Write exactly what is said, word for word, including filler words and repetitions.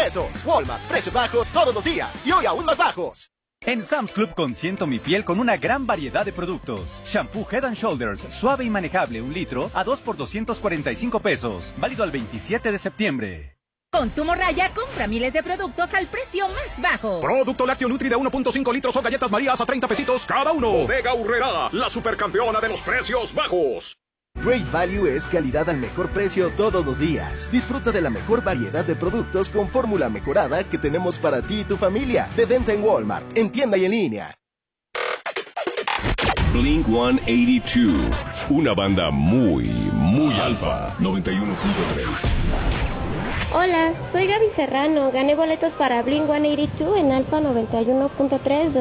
pesos. Walmart, precios bajos todos los días y hoy aún más bajos. En Sam's Club consiento mi piel con una gran variedad de productos. Shampoo Head and Shoulders, suave y manejable, un litro, a dos por doscientos cuarenta y cinco pesos. Válido al veintisiete de septiembre. Con tu morralla, compra miles de productos al precio más bajo. Producto lácteo Nutri de uno punto cinco litros o galletas Marías a treinta pesitos cada uno. Bodega Aurrerá, la supercampeona de los precios bajos. Great Value es calidad al mejor precio todos los días. Disfruta de la mejor variedad de productos con fórmula mejorada que tenemos para ti y tu familia. De venta en Walmart, en tienda y en línea. Blink ciento ochenta y dos, una banda muy, muy alfa. noventa y uno punto tres. Hola, soy Gaby Serrano. Gané boletos para Blink ciento ochenta y dos en Alfa noventa y uno punto tres.